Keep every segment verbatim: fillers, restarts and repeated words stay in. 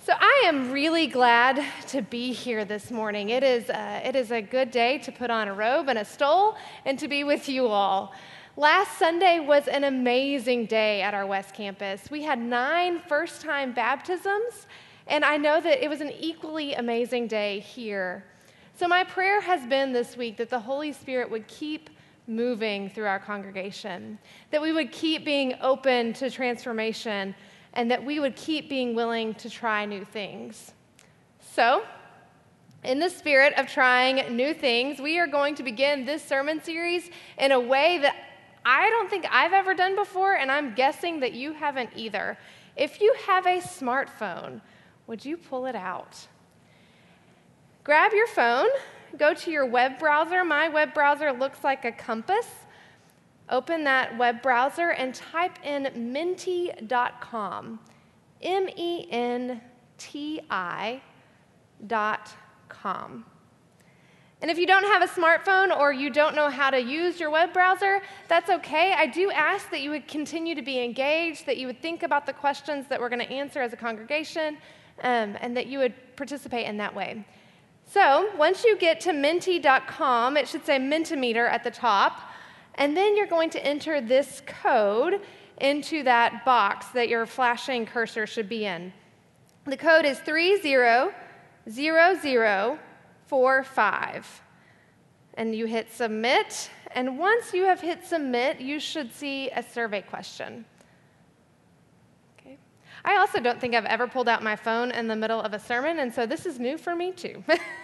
So I am really glad to be here this morning. It is, uh, it is a good day to put on a robe and a stole and to be with you all. Last Sunday was an amazing day at our West Campus. We had nine first-time baptisms, and I know that it was an equally amazing day here. So my prayer has been this week that the Holy Spirit would keep moving through our congregation, that we would keep being open to transformation, and that we would keep being willing to try new things. So, in the spirit of trying new things, we are going to begin this sermon series in a way that I don't think I've ever done before, and I'm guessing that you haven't either. If you have a smartphone, would you pull it out? Grab your phone, go to your web browser. My web browser looks like a compass. Open that web browser and type in menti dot com, M E N T I dot com. And if you don't have a smartphone or you don't know how to use your web browser, that's okay. I do ask that you would continue to be engaged, that you would think about the questions that we're going to answer as a congregation, um, and that you would participate in that way. So once you get to menti dot com, it should say Mentimeter at the top. And then you're going to enter this code into that box that your flashing cursor should be in. The code is three zero zero zero four five. And you hit submit. And once you have hit submit, you should see a survey question. Okay. I also don't think I've ever pulled out my phone in the middle of a sermon, and so this is new for me too.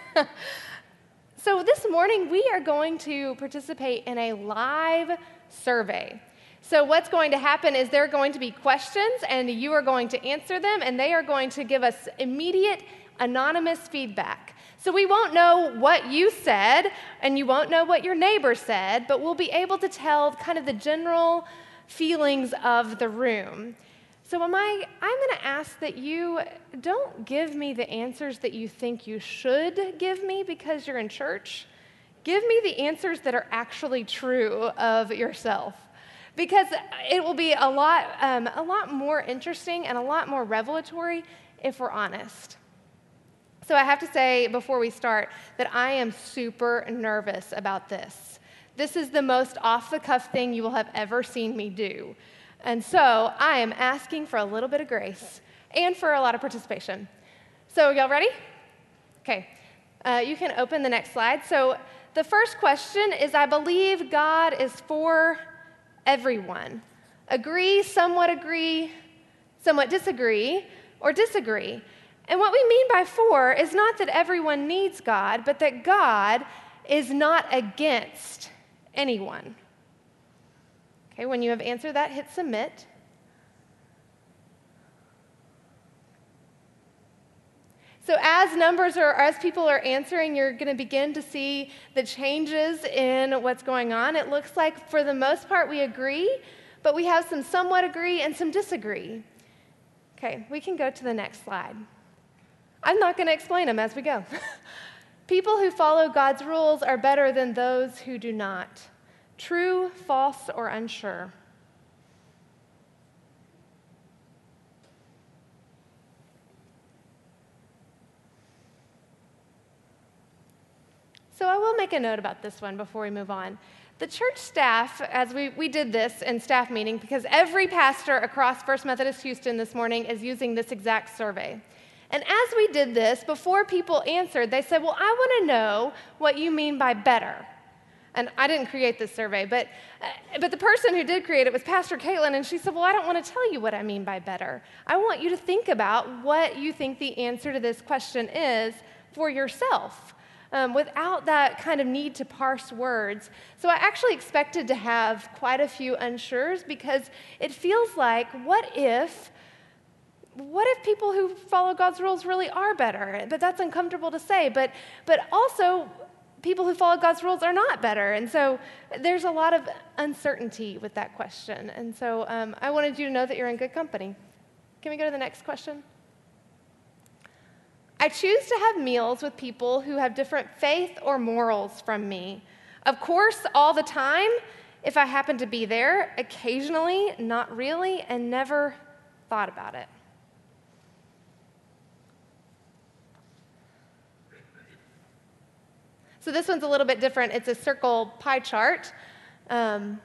So this morning, we are going to participate in a live survey. So what's going to happen is there are going to be questions, and you are going to answer them, and they are going to give us immediate anonymous feedback. So we won't know what you said, and you won't know what your neighbor said, but we'll be able to tell kind of the general feelings of the room. So am I, I'm going to ask that you don't give me the answers that you think you should give me because you're in church. Give me the answers that are actually true of yourself, because it will be a lot, um, a lot more interesting and a lot more revelatory if we're honest. So I have to say before we start that I am super nervous about this. This is the most off-the-cuff thing you will have ever seen me do. And so I am asking for a little bit of grace and for a lot of participation. So y'all ready? Okay. Uh, you can open the next slide. So the first question is, I believe God is for everyone. Agree, somewhat agree, somewhat disagree, or disagree. And what we mean by for is not that everyone needs God, but that God is not against anyone. Okay, when you have answered that, hit submit. So as numbers or as people are answering, you're going to begin to see the changes in what's going on. It looks like for the most part we agree, but we have some somewhat agree and some disagree. Okay, we can go to the next slide. I'm not going to explain them as we go. People who follow God's rules are better than those who do not. True, false, or unsure? So I will make a note about this one before we move on. The church staff, as we, we did this in staff meeting, because every pastor across First Methodist Houston this morning is using this exact survey. And as we did this, before people answered, they said, well, I want to know what you mean by better. And I didn't create this survey, but, uh, but the person who did create it was Pastor Caitlin, and she said, well, I don't want to tell you what I mean by better. I want you to think about what you think the answer to this question is for yourself, um, without that kind of need to parse words. So I actually expected to have quite a few unsures, because it feels like, what if, what if people who follow God's rules really are better? But that's uncomfortable to say, but, but also, people who follow God's rules are not better. And so there's a lot of uncertainty with that question. And so um, I wanted you to know that you're in good company. Can we go to the next question? I choose to have meals with people who have different faith or morals from me. Of course, all the time, if I happen to be there, occasionally, not really, and never thought about it. So this one's a little bit different. It's a circle pie chart. Um,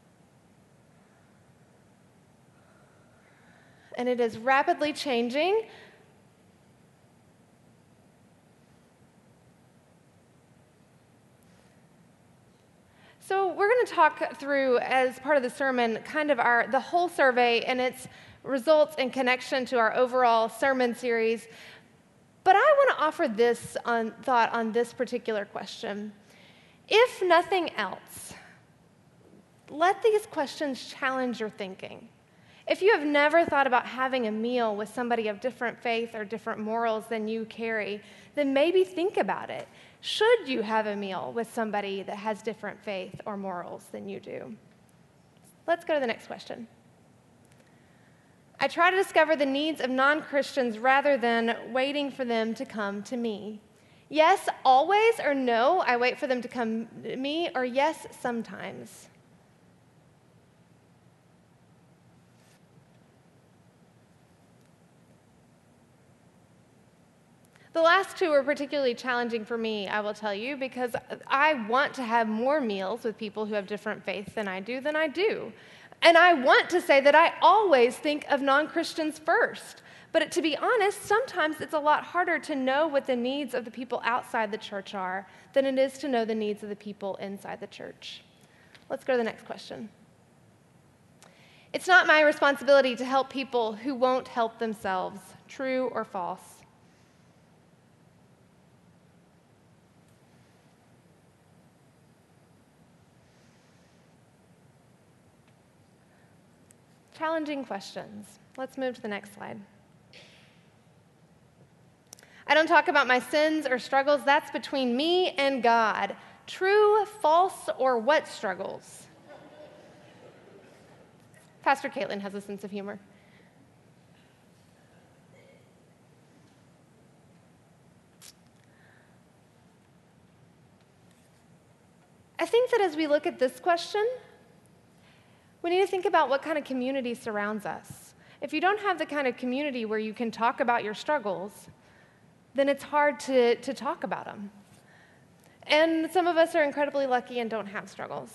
and it is rapidly changing. So we're going to talk through, as part of the sermon, kind of our the whole survey and its results in connection to our overall sermon series. But I want to offer this on, thought on this particular question. If nothing else, let these questions challenge your thinking. If you have never thought about having a meal with somebody of different faith or different morals than you carry, then maybe think about it. Should you have a meal with somebody that has different faith or morals than you do? Let's go to the next question. I try to discover the needs of non-Christians rather than waiting for them to come to me. Yes, always, or no, I wait for them to come to me, or yes, sometimes. The last two are particularly challenging for me, I will tell you, because I want to have more meals with people who have different faiths than I do than I do. And I want to say that I always think of non-Christians first. But to be honest, sometimes it's a lot harder to know what the needs of the people outside the church are than it is to know the needs of the people inside the church. Let's go to the next question. It's not my responsibility to help people who won't help themselves, true or false. Challenging questions. Let's move to the next slide. I don't talk about my sins or struggles. That's between me and God. True, false, or what struggles? Pastor Caitlin has a sense of humor. I think that as we look at this question, we need to think about what kind of community surrounds us. If you don't have the kind of community where you can talk about your struggles, then it's hard to, to talk about them. And some of us are incredibly lucky and don't have struggles.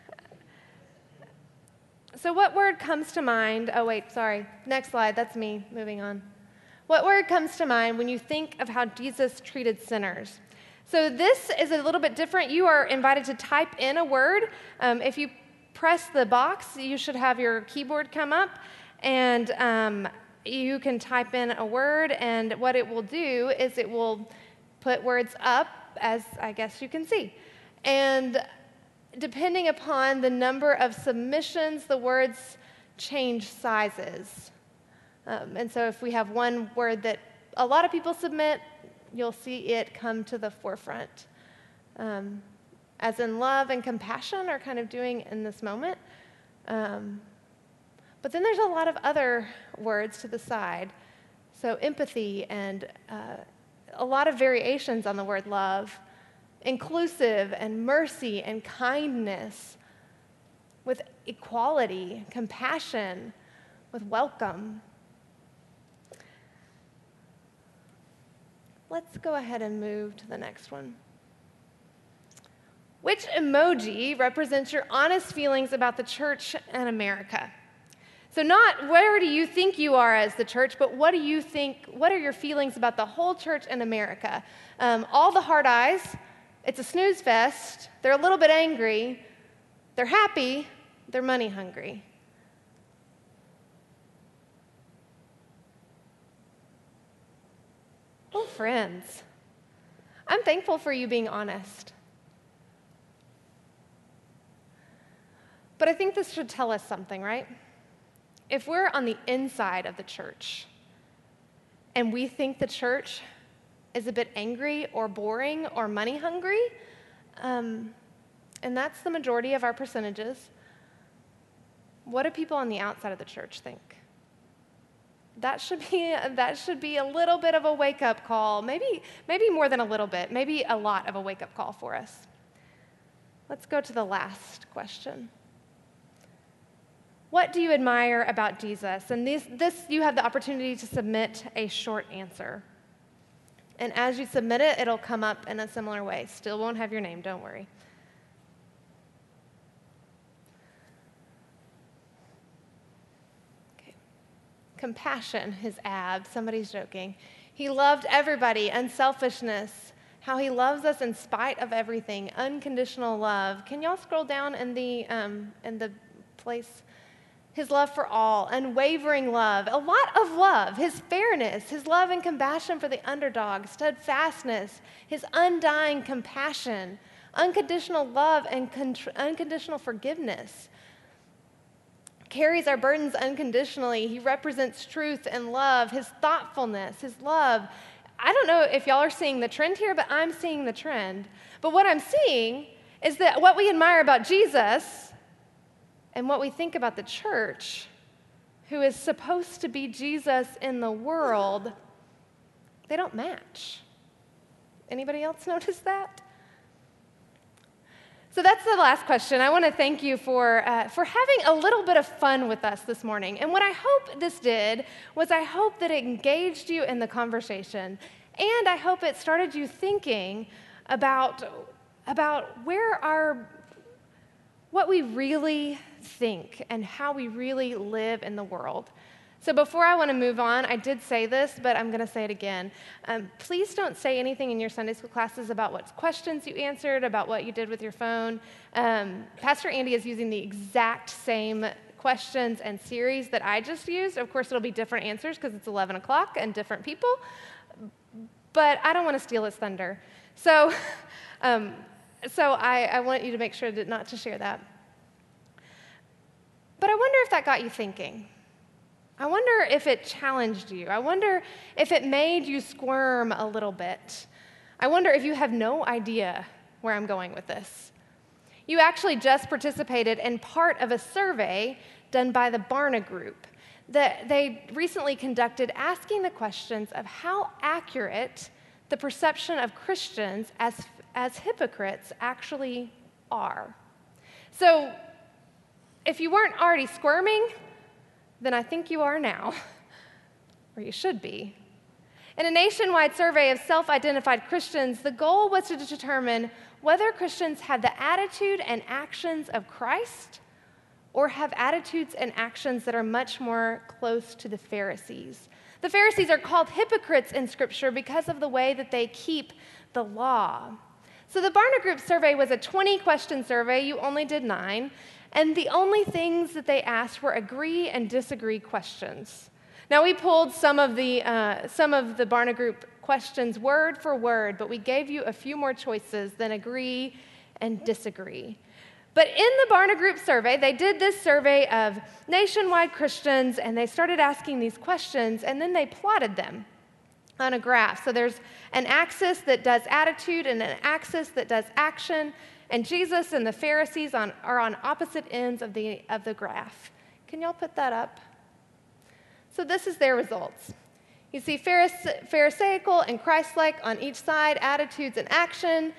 So what word comes to mind? Oh, wait, sorry. Next slide. That's me. Moving on. What word comes to mind when you think of how Jesus treated sinners? So this is a little bit different. You are invited to type in a word. Um, if you press the box, you should have your keyboard come up, and um, you can type in a word, and what it will do is it will put words up, as I guess you can see. And depending upon the number of submissions, the words change sizes. Um, and so if we have one word that a lot of people submit, you'll see it come to the forefront. Um, as in love and compassion are kind of doing in this moment. Um, but then there's a lot of other words to the side. So empathy and uh, a lot of variations on the word love, inclusive and mercy and kindness, with equality, compassion, with welcome. Let's go ahead and move to the next one. Which emoji represents your honest feelings about the church and America? So not where do you think you are as the church, but what do you think, what are your feelings about the whole church and America? Um, all the hard eyes, it's a snooze fest, they're a little bit angry, they're happy, they're money hungry. Oh, friends, I'm thankful for you being honest. But I think this should tell us something, right? If we're on the inside of the church and we think the church is a bit angry or boring or money hungry, um, and that's the majority of our percentages, what do people on the outside of the church think? That should be that should be a little bit of a wake-up call, maybe maybe more than a little bit, maybe a lot of a wake-up call for us. Let's go to the last question. What do you admire about Jesus? And this, this, you have the opportunity to submit a short answer. And as you submit it, it'll come up in a similar way. Still won't have your name, don't worry. Okay. Compassion, his ab. Somebody's joking. He loved everybody. Unselfishness. How he loves us in spite of everything. Unconditional love. Can y'all scroll down in the um, in the place? His love for all, unwavering love, a lot of love, his fairness, his love and compassion for the underdog, steadfastness, his undying compassion, unconditional love and con- unconditional forgiveness. Carries our burdens unconditionally. He represents truth and love, his thoughtfulness, his love. I don't know if y'all are seeing the trend here, but I'm seeing the trend. But what I'm seeing is that what we admire about Jesus and what we think about the church, who is supposed to be Jesus in the world, they don't match. Anybody else notice that? So that's the last question. I want to thank you for, uh, for having a little bit of fun with us this morning. And what I hope this did was I hope that it engaged you in the conversation. And I hope it started you thinking about, about where our what we really think and how we really live in the world. So before I want to move on, I did say this, but I'm going to say it again. Um, please don't say anything in your Sunday school classes about what questions you answered, about what you did with your phone. Um, Pastor Andy is using the exact same questions and series that I just used. Of course, it'll be different answers because it's eleven o'clock and different people, but I don't want to steal his thunder. So um, So I, I want you to make sure that not to share that. But I wonder if that got you thinking. I wonder if it challenged you. I wonder if it made you squirm a little bit. I wonder if you have no idea where I'm going with this. You actually just participated in part of a survey done by the Barna Group that they recently conducted, asking the questions of how accurate the perception of Christians as as hypocrites actually are. So if you weren't already squirming, then I think you are now, or you should be. In a nationwide survey of self-identified Christians, the goal was to determine whether Christians had the attitude and actions of Christ or have attitudes and actions that are much more close to the Pharisees. The Pharisees are called hypocrites in Scripture because of the way that they keep the law. So the Barna Group survey was a twenty-question survey. You only did nine. And the only things that they asked were agree and disagree questions. Now, we pulled some of the uh, some of the Barna Group questions word for word, but we gave you a few more choices than agree and disagree. But in the Barna Group survey, they did this survey of nationwide Christians, and they started asking these questions, and then they plotted them on a graph. So there's an axis that does attitude and an axis that does action, and Jesus and the Pharisees on, are on opposite ends of the, of the graph. Can y'all put that up? So this is their results. You see Pharise- Pharisaical and Christ-like on each side, attitudes and action.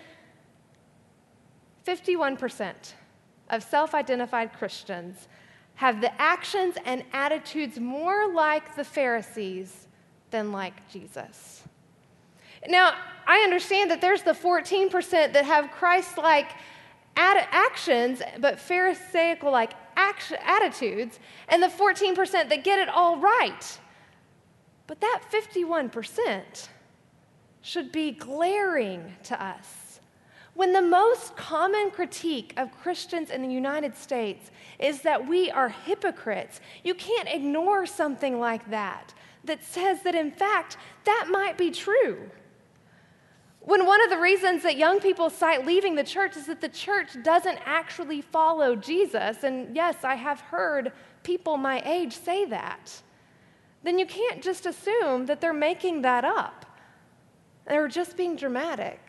fifty-one percent of self-identified Christians have the actions and attitudes more like the Pharisees than like Jesus. Now, I understand that there's the fourteen percent that have Christ-like ad- actions, but Pharisaical-like act- attitudes, and the fourteen percent that get it all right. But that fifty-one percent should be glaring to us. When the most common critique of Christians in the United States is that we are hypocrites, you can't ignore something like that that says that, in fact, that might be true. When one of the reasons that young people cite leaving the church is that the church doesn't actually follow Jesus, and yes, I have heard people my age say that, then you can't just assume that they're making that up. They're just being dramatic.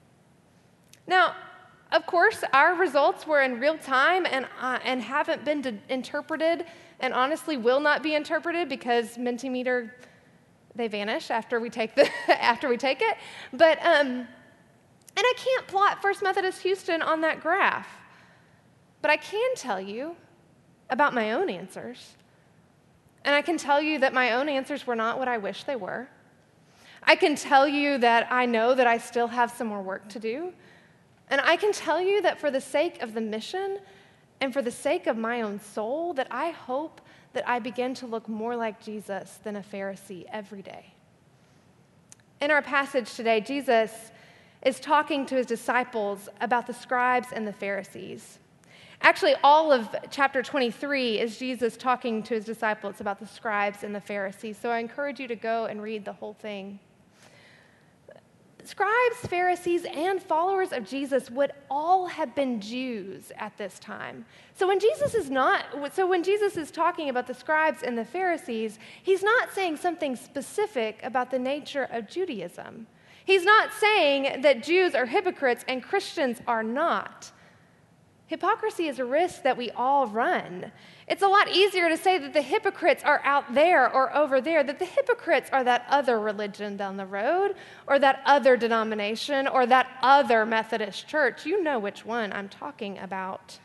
Now, of course, our results were in real time and, uh, and haven't been de- interpreted and honestly will not be interpreted because Mentimeter, they vanish after we take the after we take it. But um, and I can't plot First Methodist Houston on that graph. But I can tell you about my own answers. And I can tell you that my own answers were not what I wish they were. I can tell you that I know that I still have some more work to do. And I can tell you that for the sake of the mission and for the sake of my own soul, that I hope that I begin to look more like Jesus than a Pharisee every day. In our passage today, Jesus is talking to his disciples about the scribes and the Pharisees. Actually, all of chapter twenty-three is Jesus talking to his disciples about the scribes and the Pharisees. So I encourage you to go and read the whole thing. Scribes, Pharisees, and followers of Jesus would all have been Jews at this time. So when Jesus is not, so when Jesus is talking about the scribes and the Pharisees, he's not saying something specific about the nature of Judaism. He's not saying that Jews are hypocrites and Christians are not. Hypocrisy is a risk that we all run. It's a lot easier to say that the hypocrites are out there or over there, that the hypocrites are that other religion down the road, or that other denomination, or that other Methodist church. You know which one I'm talking about.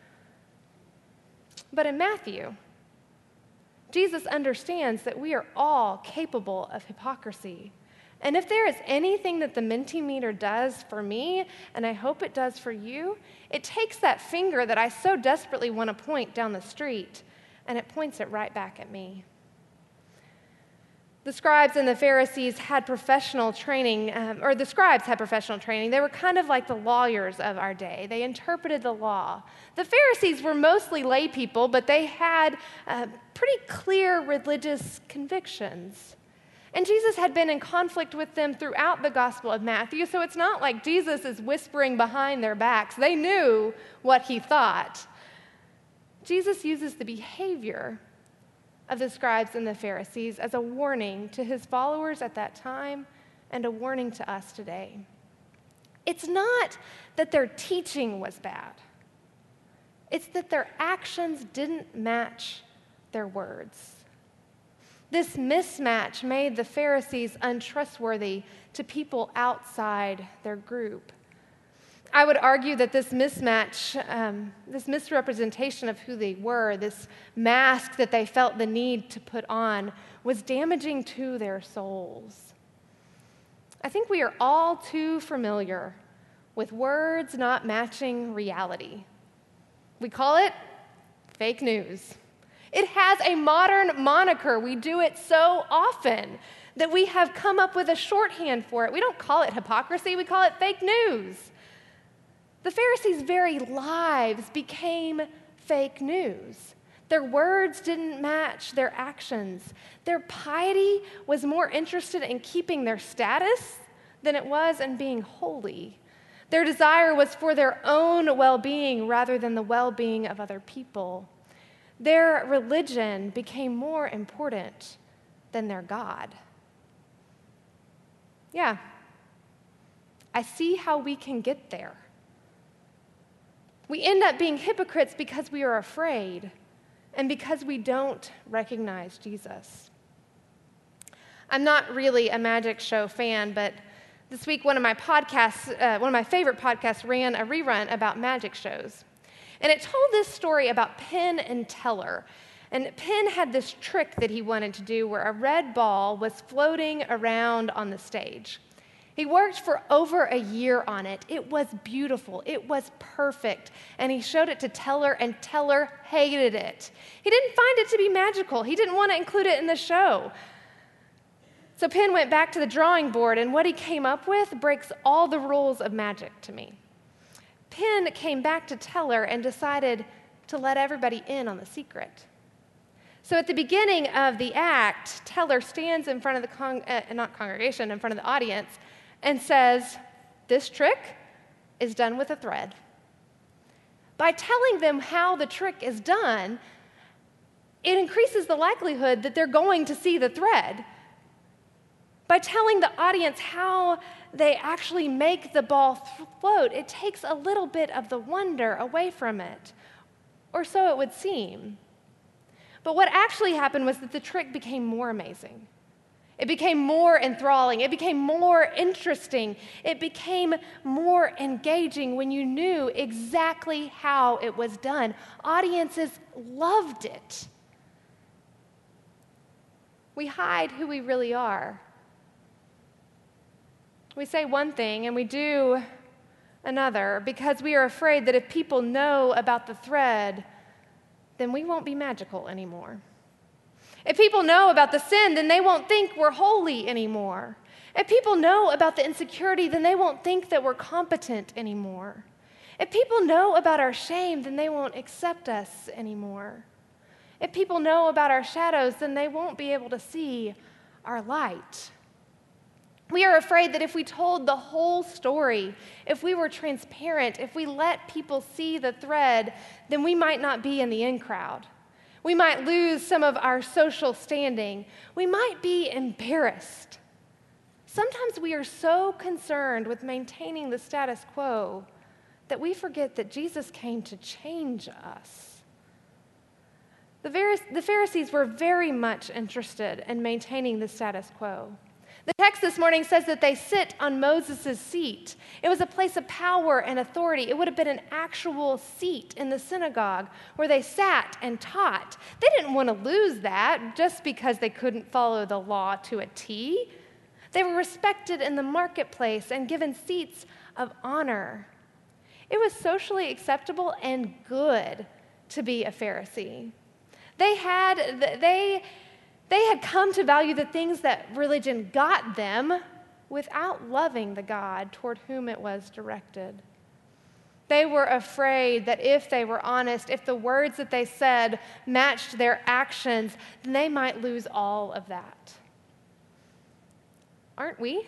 But in Matthew, Jesus understands that we are all capable of hypocrisy. And if there is anything that the Mentimeter does for me, and I hope it does for you, it takes that finger that I so desperately want to point down the street, and it points it right back at me. The scribes and the Pharisees had professional training, um, or the scribes had professional training. They were kind of like the lawyers of our day. They interpreted the law. The Pharisees were mostly lay people, but they had uh, pretty clear religious convictions. And Jesus had been in conflict with them throughout the Gospel of Matthew, so it's not like Jesus is whispering behind their backs. They knew what he thought. Jesus uses the behavior of the scribes and the Pharisees as a warning to his followers at that time and a warning to us today. It's not that their teaching was bad. It's that their actions didn't match their words. This mismatch made the Pharisees untrustworthy to people outside their group. I would argue that this mismatch, um, this misrepresentation of who they were, this mask that they felt the need to put on, was damaging to their souls. I think we are all too familiar with words not matching reality. We call it fake news. It has a modern moniker. We do it so often that we have come up with a shorthand for it. We don't call it hypocrisy, we call it fake news. The Pharisees' very lives became fake news. Their words didn't match their actions. Their piety was more interested in keeping their status than it was in being holy. Their desire was for their own well-being rather than the well-being of other people. Their religion became more important than their God. Yeah, I see how we can get there. We end up being hypocrites because we are afraid and because we don't recognize Jesus. I'm not really a magic show fan, but this week one of my podcasts, uh, one of my favorite podcasts, ran a rerun about magic shows. And it told this story about Penn and Teller. And Penn had this trick that he wanted to do where a red ball was floating around on the stage. He worked for over a year on it. It was beautiful. It was perfect. And he showed it to Teller, and Teller hated it. He didn't find it to be magical. He didn't want to include it in the show. So Penn went back to the drawing board, and what he came up with breaks all the rules of magic to me. Penn came back to Teller and decided to let everybody in on the secret. So at the beginning of the act, Teller stands in front of the, con- uh, not congregation, in front of the audience and says, "This trick is done with a thread." By telling them how the trick is done, it increases the likelihood that they're going to see the thread. By telling the audience how they actually make the ball float, it takes a little bit of the wonder away from it, or so it would seem. But what actually happened was that the trick became more amazing. It became more enthralling. It became more interesting. It became more engaging when you knew exactly how it was done. Audiences loved it. We hide who we really are We say one thing and we do another because we are afraid that if people know about the thread, then we won't be magical anymore. If people know about the sin, then they won't think we're holy anymore. If people know about the insecurity, then they won't think that we're competent anymore. If people know about our shame, then they won't accept us anymore. If people know about our shadows, then they won't be able to see our light. We are afraid that if we told the whole story, if we were transparent, if we let people see the thread, then we might not be in the in crowd. We might lose some of our social standing. We might be embarrassed. Sometimes we are so concerned with maintaining the status quo that we forget that Jesus came to change us. The Pharisees were very much interested in maintaining the status quo. The text this morning says that they sit on Moses' seat. It was a place of power and authority. It would have been an actual seat in the synagogue where they sat and taught. They didn't want to lose that just because they couldn't follow the law to a T. They were respected in the marketplace and given seats of honor. It was socially acceptable and good to be a Pharisee. They had, they, they had come to value the things that religion got them without loving the God toward whom it was directed. They were afraid that if they were honest, if the words that they said matched their actions, then they might lose all of that. Aren't we?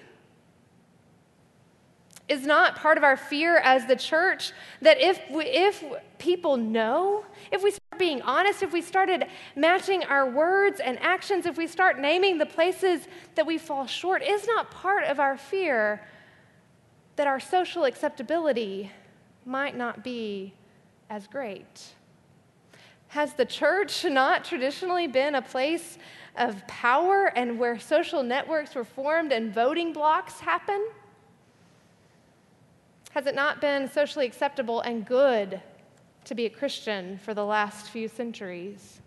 Is not part of our fear as the church that if we, if people know, if we start being honest, if we started matching our words and actions, if we start naming the places that we fall short, is not part of our fear that our social acceptability might not be as great? Has the church not traditionally been a place of power and where social networks were formed and voting blocks happen? Has it not been socially acceptable and good to be a Christian for the last few centuries?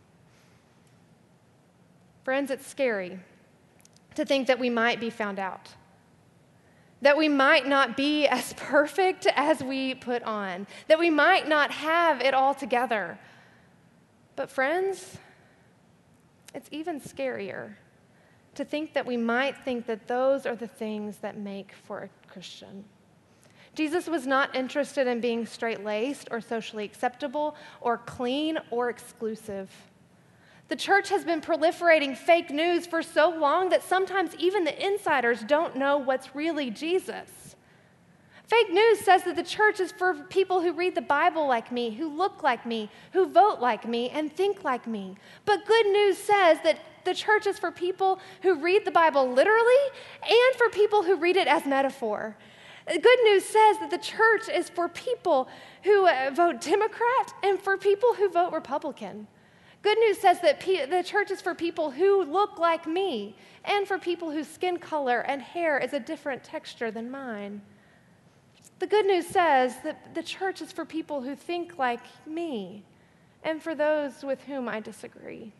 Friends, it's scary to think that we might be found out, that we might not be as perfect as we put on, that we might not have it all together. But friends, it's even scarier to think that we might think that those are the things that make for a Christian. Jesus was not interested in being straight-laced or socially acceptable or clean or exclusive. The church has been proliferating fake news for so long that sometimes even the insiders don't know what's really Jesus. Fake news says that the church is for people who read the Bible like me, who look like me, who vote like me, and think like me. But good news says that the church is for people who read the Bible literally and for people who read it as metaphor. Good news says that the church is for people who uh, vote Democrat and for people who vote Republican. Good news says that pe- the church is for people who look like me and for people whose skin color and hair is a different texture than mine. The good news says that the church is for people who think like me and for those with whom I disagree.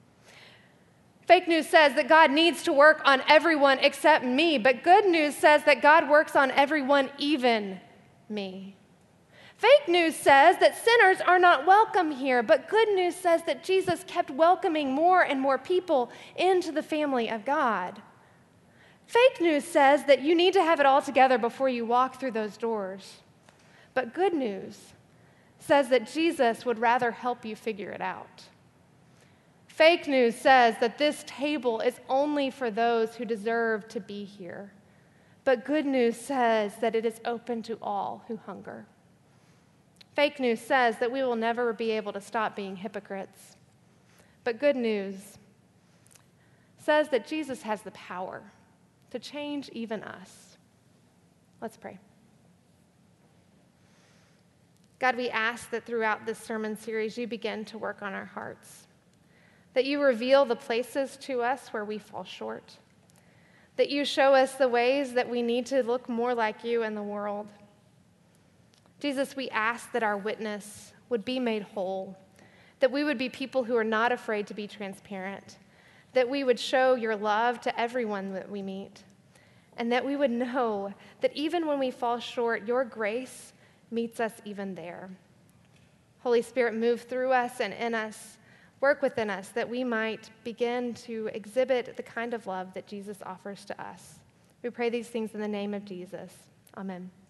Fake news says that God needs to work on everyone except me, but good news says that God works on everyone, even me. Fake news says that sinners are not welcome here, but good news says that Jesus kept welcoming more and more people into the family of God. Fake news says that you need to have it all together before you walk through those doors, but good news says that Jesus would rather help you figure it out. Fake news says that this table is only for those who deserve to be here. But good news says that it is open to all who hunger. Fake news says that we will never be able to stop being hypocrites. But good news says that Jesus has the power to change even us. Let's pray. God, we ask that throughout this sermon series, you begin to work on our hearts. That you reveal the places to us where we fall short. That you show us the ways that we need to look more like you in the world. Jesus, we ask that our witness would be made whole. That we would be people who are not afraid to be transparent. That we would show your love to everyone that we meet. and that we would know that even when we fall short, your grace meets us even there. Holy Spirit, move through us and in us, work within us, that we might begin to exhibit the kind of love that Jesus offers to us. We pray these things in the name of Jesus. Amen.